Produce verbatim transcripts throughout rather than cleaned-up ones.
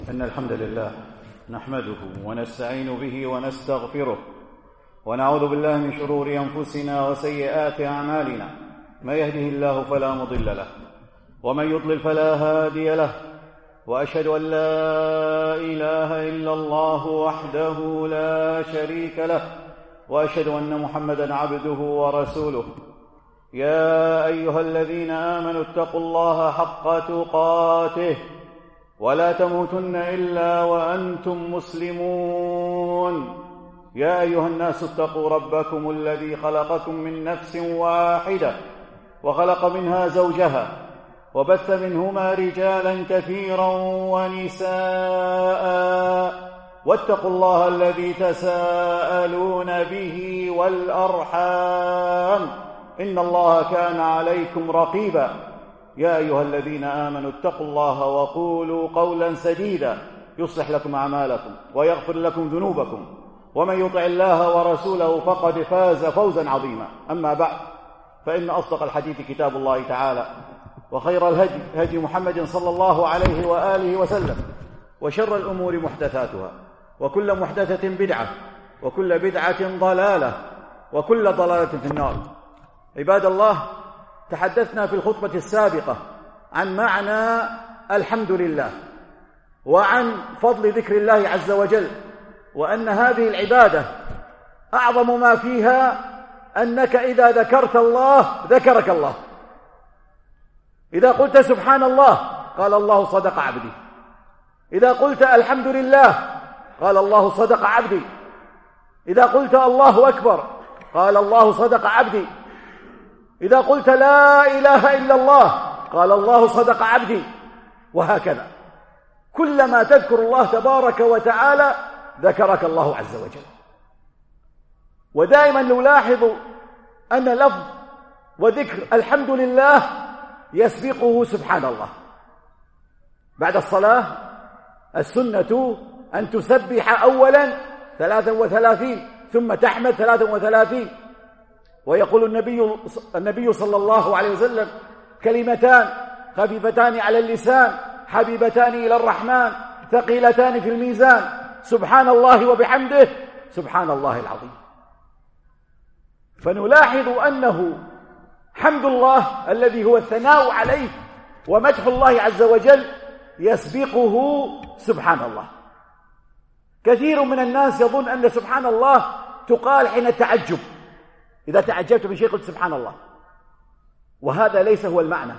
إن الحمد لله نحمده ونستعين به ونستغفره ونعوذ بالله من شرور أنفسنا وسيئات أعمالنا. من يهده الله فلا مضل له ومن يضلل فلا هادي له، وأشهد أن لا إله إلا الله وحده لا شريك له، وأشهد أن محمدًا عبده ورسوله. يا أيها الذين آمنوا اتقوا الله حق تقاته ولا تموتن إلا وأنتم مسلمون. يا أيها الناس اتقوا ربكم الذي خلقكم من نفس واحدة وخلق منها زوجها وبث منهما رجالا كثيرا ونساء، واتقوا الله الذي تساءلون به والأرحام إن الله كان عليكم رقيبا. يا أيها الذين آمنوا اتقوا الله وقولوا قولا سديدا يصلح لكم أعمالكم ويغفر لكم ذنوبكم، ومن يطع الله ورسوله فقد فاز فوزا عظيما. أما بعد، فإن أصدق الحديث كتاب الله تعالى، وخير الهدي هدي محمد صلى الله عليه وآله وسلم، وشر الأمور محدثاتها، وكل محدثة بدعة، وكل بدعة ضلالة، وكل ضلالة في النار. عباد الله، تحدثنا في الخطبة السابقة عن معنى الحمد لله، وعن فضل ذكر الله عز وجل، وأن هذه العبادة أعظم ما فيها أنك إذا ذكرت الله ذكرك الله. إذا قلت سبحان الله قال الله صدق عبدي، إذا قلت الحمد لله قال الله صدق عبدي، إذا قلت الله أكبر قال الله صدق عبدي، إذا قلت لا إله إلا الله قال الله صدق عبدي، وهكذا. كلما تذكر الله تبارك وتعالى ذكرك الله عز وجل. ودائما نلاحظ أن لفظ وذكر الحمد لله يسبقه سبحان الله. بعد الصلاة السنة أن تسبح أولا ثلاثا وثلاثين، ثم تحمد ثلاثا وثلاثين. ويقول النبي النبي صلى الله عليه وسلم: كلمتان خفيفتان على اللسان حبيبتان إلى الرحمن ثقيلتان في الميزان، سبحان الله وبحمده سبحان الله العظيم. فنلاحظ أنه حمد الله الذي هو الثناء عليه ومدح الله عز وجل يسبقه سبحان الله. كثير من الناس يظن أن سبحان الله تقال حين التعجب، إذا تعجبت من شيء قلت سبحان الله، وهذا ليس هو المعنى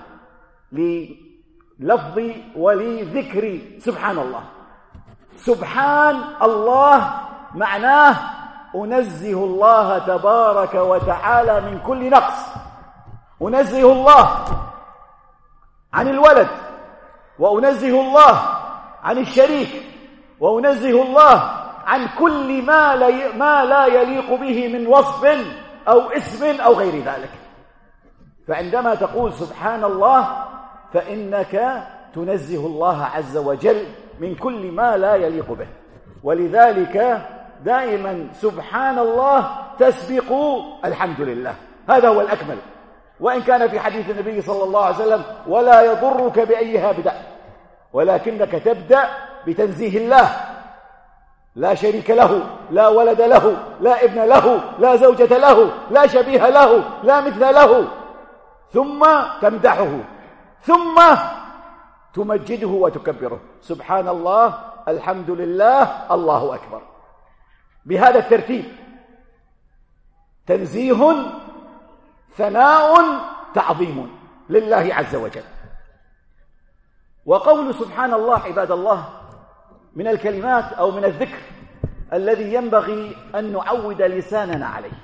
للفظ ولذكر سبحان الله. سبحان الله معناه أنزه الله تبارك وتعالى من كل نقص، أنزه الله عن الولد، وأنزه الله عن الشريك، وأنزه الله عن كل ما لا, ما لا يليق به من وصف أو اسم أو غير ذلك. فعندما تقول سبحان الله فإنك تنزه الله عز وجل من كل ما لا يليق به، ولذلك دائما سبحان الله تسبق الحمد لله. هذا هو الأكمل، وإن كان في حديث النبي صلى الله عليه وسلم: ولا يضرك بأيها بدأ، ولكنك تبدأ بتنزيه الله، لا شريك له، لا ولد له، لا ابن له، لا زوجة له، لا شبيه له، لا مثل له، ثم تمدحه، ثم تمجده وتكبره: سبحان الله، الحمد لله، الله أكبر. بهذا الترتيب: تنزيه، ثناء، تعظيم لله عز وجل. وقول سبحان الله عباد الله من الكلمات أو من الذكر الذي ينبغي أن نعود لساننا عليه.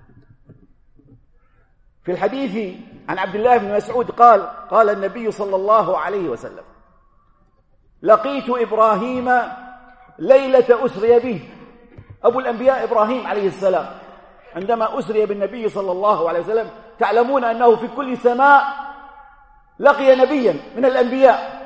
في الحديث عن عبد الله بن مسعود قال: قال النبي صلى الله عليه وسلم: لقيت إبراهيم ليلة أسري به. أبو الأنبياء إبراهيم عليه السلام عندما أسري بالنبي صلى الله عليه وسلم، تعلمون أنه في كل سماء لقي نبيا من الأنبياء،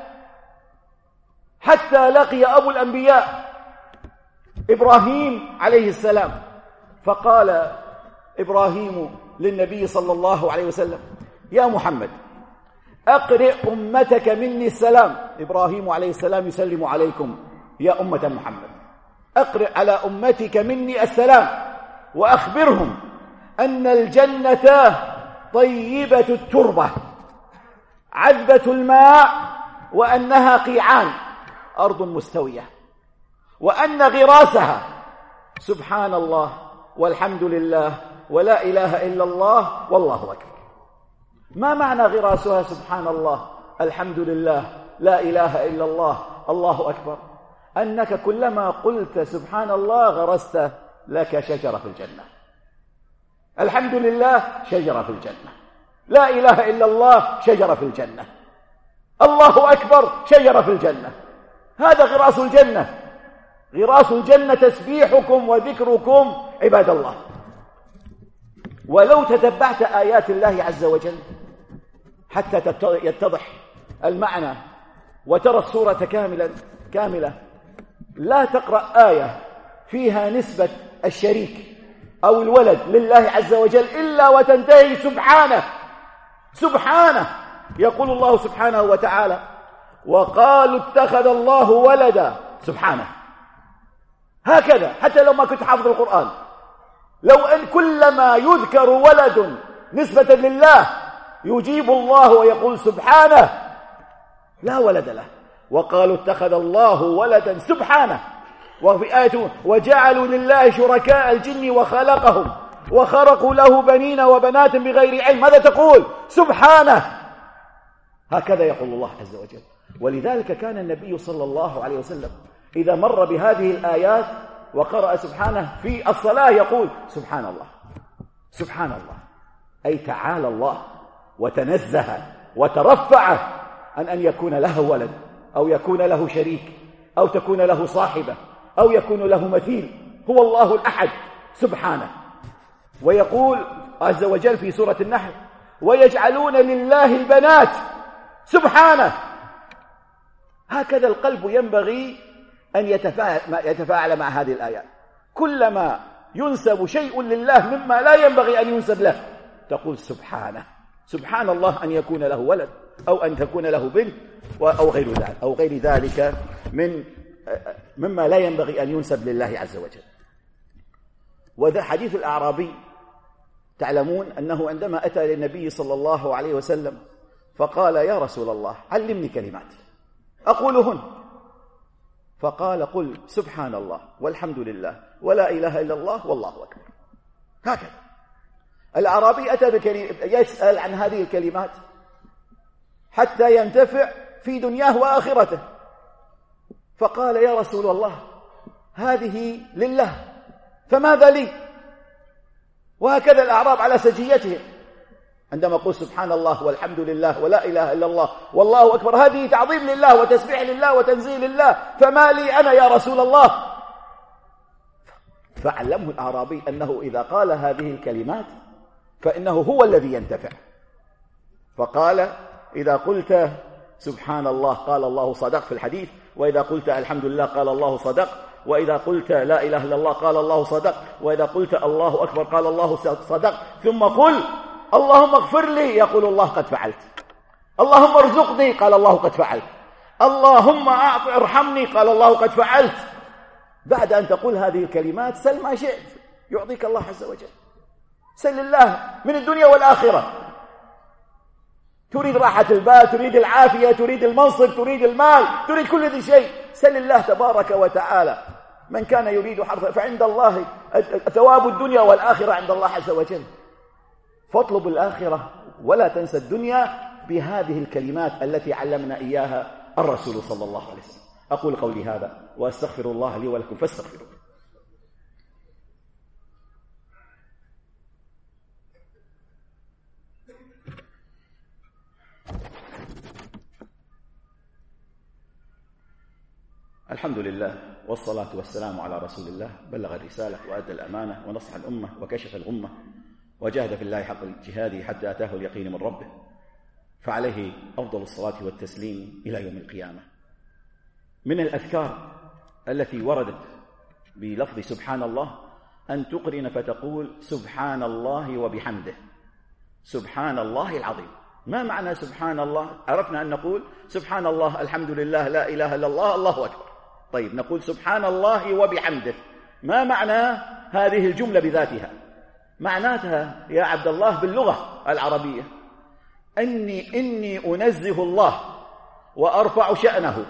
حتى لقي أبو الأنبياء إبراهيم عليه السلام. فقال إبراهيم للنبي صلى الله عليه وسلم: يا محمد، أقرئ أمتك مني السلام. إبراهيم عليه السلام يسلم عليكم يا أمة محمد، أقرئ على أمتك مني السلام وأخبرهم أن الجنة طيبة التربة عذبة الماء، وأنها قيعان أرض مستوية، وأن غراسها سبحان الله والحمد لله ولا إله إلا الله والله أكبر. ما معنى غراسها سبحان الله الحمد لله لا إله إلا الله الله أكبر؟ أنك كلما قلت سبحان الله غرست لك شجرة في الجنة. الحمد لله شجرة في الجنة، لا إله إلا الله شجرة في الجنة، الله أكبر شجرة في الجنة. هذا غراس الجنة. غراس الجنة تسبيحكم وذكركم عباد الله. ولو تتبعت آيات الله عز وجل حتى يتضح المعنى وترى الصورة كاملا كاملة، لا تقرأ آية فيها نسبة الشريك أو الولد لله عز وجل إلا وتنتهي سبحانه سبحانه. يقول الله سبحانه وتعالى: وقالوا اتخذ الله ولدا سبحانه. هكذا حتى لو ما كنت حافظ القرآن، لو أن كلما يذكر ولد نسبة لله يجيب الله ويقول سبحانه، لا ولد له. وقالوا اتخذ الله ولدا سبحانه. وفي آية: وجعلوا لله شركاء الجن وخلقهم وخرقوا له بنين وبنات بغير علم. ماذا تقول؟ سبحانه. هكذا يقول الله عز وجل. ولذلك كان النبي صلى الله عليه وسلم إذا مر بهذه الآيات وقرأ سبحانه في الصلاة يقول سبحان الله سبحان الله، أي تعالى الله وتنزه وترفع عن أن يكون له ولد أو يكون له شريك أو تكون له صاحبة أو يكون له مثيل. هو الله الأحد سبحانه. ويقول عز وجل في سورة النحل: ويجعلون لله البنات سبحانه. هكذا القلب ينبغي أن يتفاعل مع هذه الآيات. كلما ينسب شيء لله مما لا ينبغي أن ينسب له تقول سبحانه. سبحان الله أن يكون له ولد أو أن تكون له بنت أو غير ذلك أو غير ذلك من مما لا ينبغي أن ينسب لله عز وجل. وذا حديث الأعرابي، تعلمون أنه عندما أتى للنبي صلى الله عليه وسلم فقال: يا رسول الله علمني كلمات أقولهن. فقال: قل سبحان الله والحمد لله ولا إله إلا الله والله أكبر. هكذا. الأعرابي أتى بكلمة يسأل عن هذه الكلمات حتى ينتفع في دنياه وآخرته. فقال: يا رسول الله هذه لله فماذا لي؟ وهكذا الأعراب على سجيتهم عندما قل سبحان الله والحمد لله ولا إله إلا الله والله أكبر، هذه تعظيم لله وتسبيح لله وتنزيه لله، فما لي أنا يا رسول الله؟ فعلمه الأعرابي أنه إذا قال هذه الكلمات فإنه هو الذي ينتفع. فقال: إذا قلت سبحان الله قال الله صدق في الحديث، وإذا قلت الحمد لله قال الله صدق، وإذا قلت لا إله إلا الله قال الله صدق، وإذا قلت الله أكبر قال الله صدق. ثم قل اللهم اغفر لي، يقول الله قد فعلت. اللهم ارزقني، قال الله قد فعلت. اللهم أعط ارحمني، قال الله قد فعلت. بعد أن تقول هذه الكلمات سل ما شئت يعطيك الله عز وجل. سل الله من الدنيا والآخرة. تريد راحة البال، تريد العافية، تريد المنصب، تريد المال، تريد كل ذي شيء، سل الله تبارك وتعالى. من كان يريد حرث فعند الله ثواب الدنيا والآخرة عند الله عز وجل. فاطلب الآخرة ولا تنسى الدنيا بهذه الكلمات التي علمنا إياها الرسول صلى الله عليه وسلم. أقول قولي هذا وأستغفر الله لي ولكم فاستغفروه. الحمد لله والصلاة والسلام على رسول الله، بلغ الرسالة وأدى الأمانة ونصح الأمة وكشف الغمة وجاهد في الله حق جهاده حتى أتاه اليقين من ربه، فعليه أفضل الصلاة والتسليم إلى يوم القيامة. من الأذكار التي وردت بلفظ سبحان الله أن تقرن فتقول سبحان الله وبحمده، سبحان الله العظيم. ما معنى سبحان الله؟ عرفنا أن نقول سبحان الله الحمد لله لا إله إلا الله الله أكبر، طيب نقول سبحان الله وبحمده، ما معنى هذه الجملة بذاتها؟ معناتها يا عبد الله باللغة العربية أني إني أنزه الله وأرفع شأنه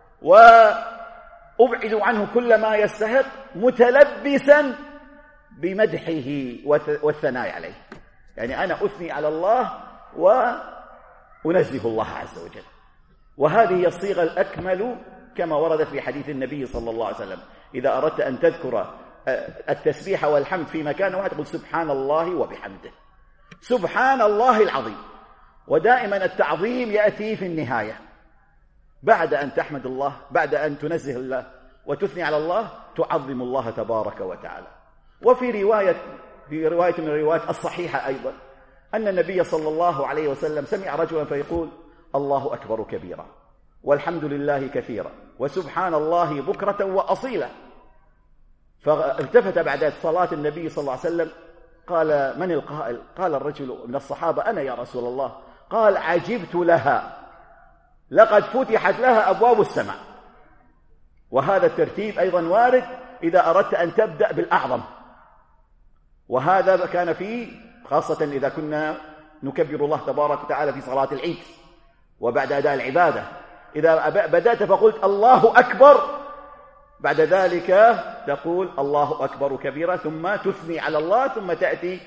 وأبعد عنه كل ما يستحق، متلبسا بمدحه والثناء عليه. يعني أنا أثني على الله وأنزه الله عز وجل. وهذه هي الصيغة الأكمل كما ورد في حديث النبي صلى الله عليه وسلم: إذا أردت أن تذكر التسبيح والحمد في مكان واحد تقول سبحان الله وبحمده، سبحان الله العظيم. ودائما التعظيم يأتي في النهاية، بعد أن تحمد الله، بعد أن تنزه الله وتثني على الله، تعظم الله تبارك وتعالى. وفي رواية في رواية من الروايات الصحيحة أيضا أن النبي صلى الله عليه وسلم سمع رجلا فيقول: الله أكبر كبيرا والحمد لله كثيرا وسبحان الله بكرة وأصيلا. فالتفت بعد صلاة النبي صلى الله عليه وسلم قال: من القائل؟ قال الرجل من الصحابة: أنا يا رسول الله. قال: عجبت لها، لقد فتحت لها أبواب السماء. وهذا الترتيب أيضا وارد إذا أردت أن تبدأ بالأعظم، وهذا كان فيه خاصة إذا كنا نكبر الله تبارك وتعالى في صلاة العيد وبعد أداء العبادة. إذا بدأت فقلت الله أكبر، بعد ذلك تقول الله أكبر كبيرا، ثم تثني على الله، ثم تأتي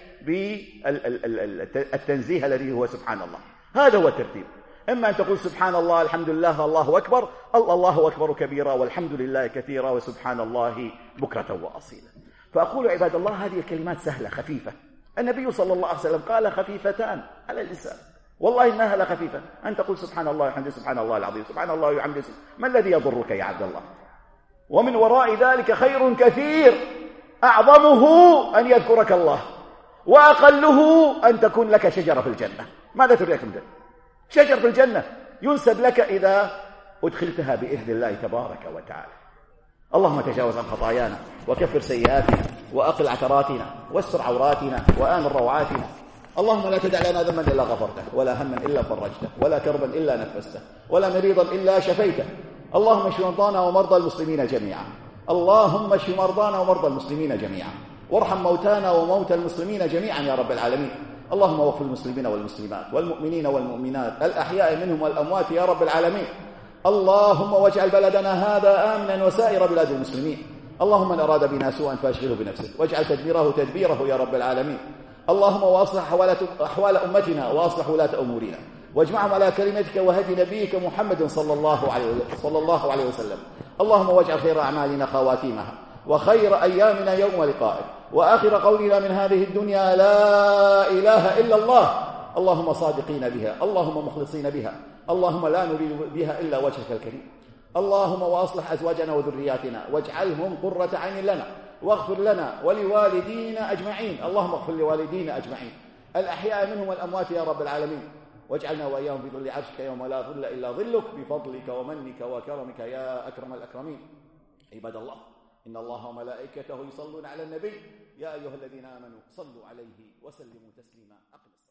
بالتنزيه الذي هو سبحان الله. هذا هو الترتيب. إما أن تقول سبحان الله، الحمد لله، الله أكبر، الله أكبر كبيرا والحمد لله كثيرا وسبحان الله بكرة وأصيلا. فأقول عباد الله هذه الكلمات سهلة خفيفة. النبي صلى الله عليه وسلم قال خفيفتان على اللسان، والله إنها لخفيفة. أن تقول سبحان الله وحمده، سبحان الله العظيم، سبحان الله وحمده، ما الذي يضرك يا عبد الله؟ ومن وراء ذلك خير كثير، أعظمه أن يذكرك الله، وأقله أن تكون لك شجرة في الجنة. ماذا تريد من ذلك؟ شجر في الجنة ينسب لك إذا أدخلتها بإذن الله تبارك وتعالى. اللهم تجاوز عن خطايانا وكفر سيئاتنا وأقل عثراتنا واستر عوراتنا وآمن روعاتنا. اللهم لا تدع لنا ذنبا إلا غفرته، ولا هما إلا فرجته، ولا كربا إلا نفسته، ولا مريضا إلا شفيته. اللهم اشف مرضانا ومرضى المسلمين جميعا. اللهم اشف مرضانا ومرضى المسلمين جميعا، وارحم موتانا وموتى المسلمين جميعا يا رب العالمين. اللهم وفق المسلمين والمسلمات والمؤمنين والمؤمنات الأحياء منهم والأموات يا رب العالمين. اللهم واجعل بلدنا هذا آمنا وسائر بلاد المسلمين. اللهم من أراد بنا سوءا فاشغله بنفسه، واجعل تدبيره تدبيره يا رب العالمين. اللهم واصلح أحوال أمتنا واصلح ولاة أمورنا، واجمعهم على كلمتك وهدي نبيك محمد صلى الله عليه صلى الله عليه وسلم. اللهم واجعل خير أعمالنا خواتيمها، وخير أيامنا يوم لقائك، وآخر قولنا من هذه الدنيا لا إله إلا الله. اللهم صادقين بها، اللهم مخلصين بها، اللهم لا نريد بها إلا وجهك الكريم. اللهم وأصلح أزواجنا وذرياتنا واجعلهم قرة عين لنا، واغفر لنا ولوالدينا أجمعين. اللهم اغفر لوالدينا أجمعين الأحياء منهم والأموات يا رب العالمين، واجعلنا وإياهم في ظل عرشك يوم لا ظل إلا ظلك، بفضلك ومنك وكرمك يا أكرم الأكرمين. عباد الله، إن الله وملائكته يصلون على النبي، يا أيها الذين آمنوا صلوا عليه وسلموا تسليما. أقم